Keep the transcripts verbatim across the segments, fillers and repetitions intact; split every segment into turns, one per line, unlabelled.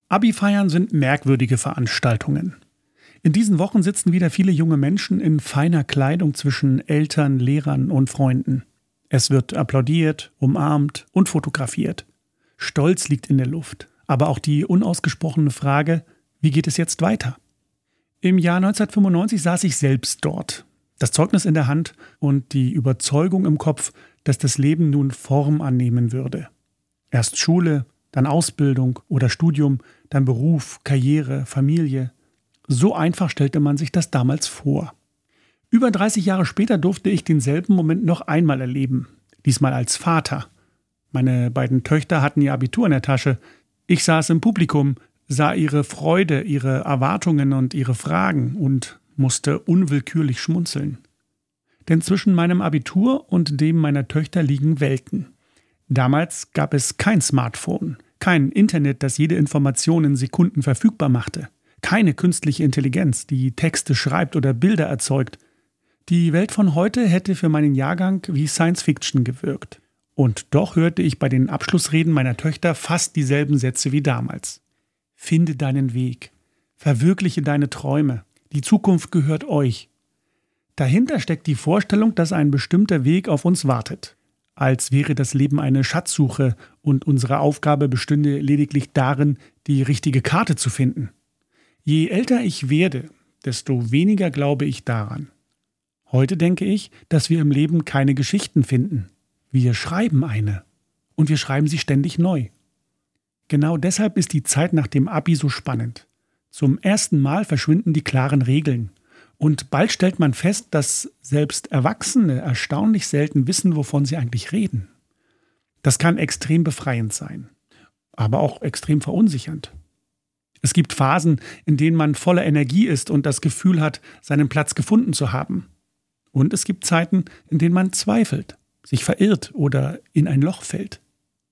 Abi-Feiern sind merkwürdige Veranstaltungen. In diesen Wochen sitzen wieder viele junge Menschen in feiner Kleidung zwischen Eltern, Lehrern und Freunden. Es wird applaudiert, umarmt und fotografiert. Stolz liegt in der Luft, aber auch die unausgesprochene Frage, wie geht es jetzt weiter? Im Jahr neunzehnhundertfünfundneunzig saß ich selbst dort, das Zeugnis in der Hand und die Überzeugung im Kopf, dass das Leben nun Form annehmen würde. Erst Schule, dann Ausbildung oder Studium, dann Beruf, Karriere, Familie. So einfach stellte man sich das damals vor. Über dreißig Jahre später durfte ich denselben Moment noch einmal erleben, diesmal als Vater. Meine beiden Töchter hatten ihr Abitur in der Tasche. Ich saß im Publikum, sah ihre Freude, ihre Erwartungen und ihre Fragen und musste unwillkürlich schmunzeln. Denn zwischen meinem Abitur und dem meiner Töchter liegen Welten. Damals gab es kein Smartphone, kein Internet, das jede Information in Sekunden verfügbar machte, keine künstliche Intelligenz, die Texte schreibt oder Bilder erzeugt. Die Welt von heute hätte für meinen Jahrgang wie Science Fiction gewirkt. Und doch hörte ich bei den Abschlussreden meiner Töchter fast dieselben Sätze wie damals. Finde deinen Weg, verwirkliche deine Träume, die Zukunft gehört euch. Dahinter steckt die Vorstellung, dass ein bestimmter Weg auf uns wartet. Als wäre das Leben eine Schatzsuche und unsere Aufgabe bestünde lediglich darin, die richtige Karte zu finden. Je älter ich werde, desto weniger glaube ich daran. Heute denke ich, dass wir im Leben keine Geschichten finden. Wir schreiben eine. Und wir schreiben sie ständig neu. Genau deshalb ist die Zeit nach dem Abi so spannend. Zum ersten Mal verschwinden die klaren Regeln. Und bald stellt man fest, dass selbst Erwachsene erstaunlich selten wissen, wovon sie eigentlich reden. Das kann extrem befreiend sein, aber auch extrem verunsichernd. Es gibt Phasen, in denen man voller Energie ist und das Gefühl hat, seinen Platz gefunden zu haben. Und es gibt Zeiten, in denen man zweifelt, sich verirrt oder in ein Loch fällt.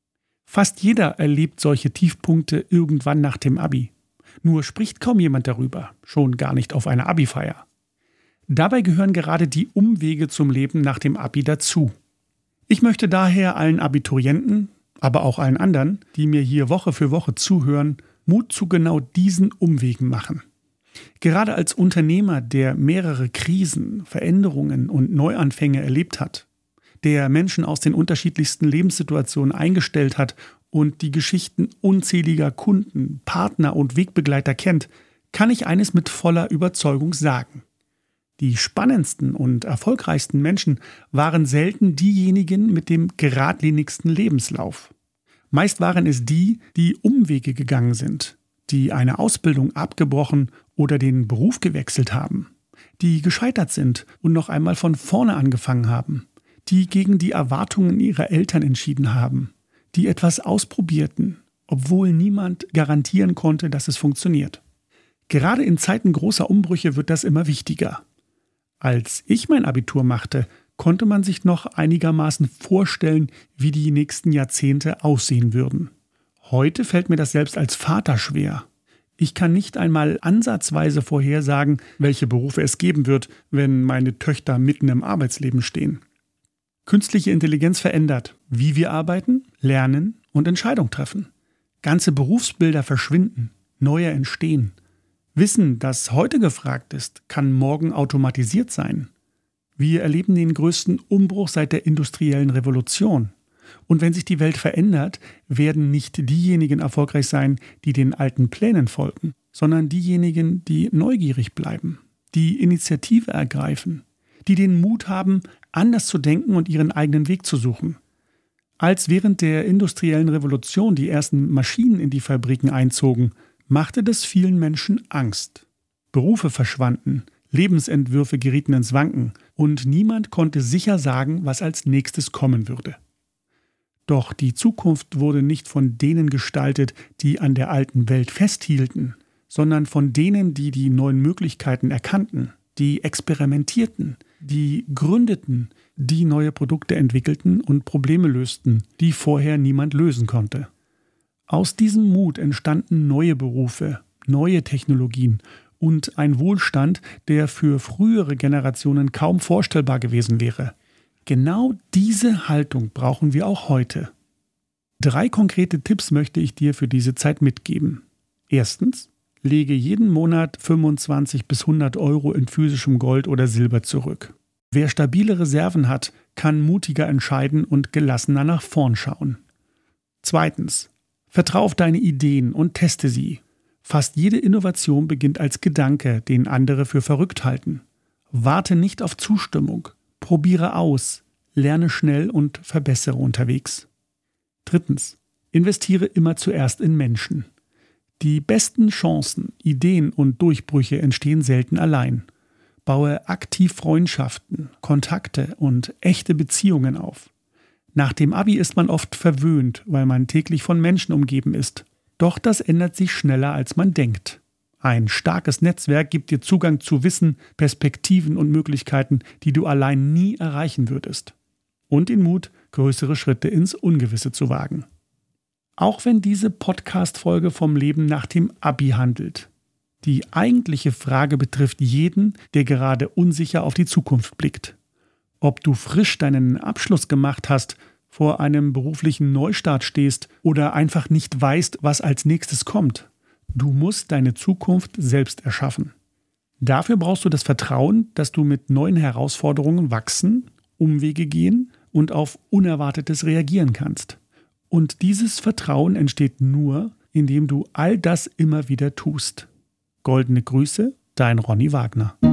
Fast jeder erlebt solche Tiefpunkte irgendwann nach dem Abi. Nur spricht kaum jemand darüber, schon gar nicht auf einer Abi-Feier. Dabei gehören gerade die Umwege zum Leben nach dem Abi dazu. Ich möchte daher allen Abiturienten, aber auch allen anderen, die mir hier Woche für Woche zuhören, Mut zu genau diesen Umwegen machen. Gerade als Unternehmer, der mehrere Krisen, Veränderungen und Neuanfänge erlebt hat, der Menschen aus den unterschiedlichsten Lebenssituationen eingestellt hat und die Geschichten unzähliger Kunden, Partner und Wegbegleiter kennt, kann ich eines mit voller Überzeugung sagen. Die spannendsten und erfolgreichsten Menschen waren selten diejenigen mit dem geradlinigsten Lebenslauf. Meist waren es die, die Umwege gegangen sind, die eine Ausbildung abgebrochen oder den Beruf gewechselt haben, die gescheitert sind und noch einmal von vorne angefangen haben, die gegen die Erwartungen ihrer Eltern entschieden haben, die etwas ausprobierten, obwohl niemand garantieren konnte, dass es funktioniert. Gerade in Zeiten großer Umbrüche wird das immer wichtiger. Als ich mein Abitur machte, konnte man sich noch einigermaßen vorstellen, wie die nächsten Jahrzehnte aussehen würden. Heute fällt mir das selbst als Vater schwer. Ich kann nicht einmal ansatzweise vorhersagen, welche Berufe es geben wird, wenn meine Töchter mitten im Arbeitsleben stehen. Künstliche Intelligenz verändert, wie wir arbeiten, lernen und Entscheidungen treffen. Ganze Berufsbilder verschwinden, neue entstehen. Wissen, das heute gefragt ist, kann morgen automatisiert sein. Wir erleben den größten Umbruch seit der industriellen Revolution. Und wenn sich die Welt verändert, werden nicht diejenigen erfolgreich sein, die den alten Plänen folgen, sondern diejenigen, die neugierig bleiben, die Initiative ergreifen, die den Mut haben, anders zu denken und ihren eigenen Weg zu suchen. Als während der industriellen Revolution die ersten Maschinen in die Fabriken einzogen, machte das vielen Menschen Angst. Berufe verschwanden, Lebensentwürfe gerieten ins Wanken und niemand konnte sicher sagen, was als nächstes kommen würde. Doch die Zukunft wurde nicht von denen gestaltet, die an der alten Welt festhielten, sondern von denen, die die neuen Möglichkeiten erkannten, die experimentierten, die gründeten, die neue Produkte entwickelten und Probleme lösten, die vorher niemand lösen konnte. Aus diesem Mut entstanden neue Berufe, neue Technologien und ein Wohlstand, der für frühere Generationen kaum vorstellbar gewesen wäre. Genau diese Haltung brauchen wir auch heute. Drei konkrete Tipps möchte ich dir für diese Zeit mitgeben. Erstens, lege jeden Monat fünfundzwanzig bis hundert Euro in physischem Gold oder Silber zurück. Wer stabile Reserven hat, kann mutiger entscheiden und gelassener nach vorn schauen. Zweitens, vertrau auf deine Ideen und teste sie. Fast jede Innovation beginnt als Gedanke, den andere für verrückt halten. Warte nicht auf Zustimmung. Probiere aus, lerne schnell und verbessere unterwegs. Drittens, investiere immer zuerst in Menschen. Die besten Chancen, Ideen und Durchbrüche entstehen selten allein. Baue aktiv Freundschaften, Kontakte und echte Beziehungen auf. Nach dem Abi ist man oft verwöhnt, weil man täglich von Menschen umgeben ist. Doch das ändert sich schneller, als man denkt. Ein starkes Netzwerk gibt dir Zugang zu Wissen, Perspektiven und Möglichkeiten, die du allein nie erreichen würdest. Und den Mut, größere Schritte ins Ungewisse zu wagen. Auch wenn diese Podcast-Folge vom Leben nach dem Abi handelt. Die eigentliche Frage betrifft jeden, der gerade unsicher auf die Zukunft blickt. Ob du frisch deinen Abschluss gemacht hast, vor einem beruflichen Neustart stehst oder einfach nicht weißt, was als nächstes kommt. Du musst deine Zukunft selbst erschaffen. Dafür brauchst du das Vertrauen, dass du mit neuen Herausforderungen wachsen, Umwege gehen und auf Unerwartetes reagieren kannst. Und dieses Vertrauen entsteht nur, indem du all das immer wieder tust. Goldene Grüße, dein Ronny Wagner.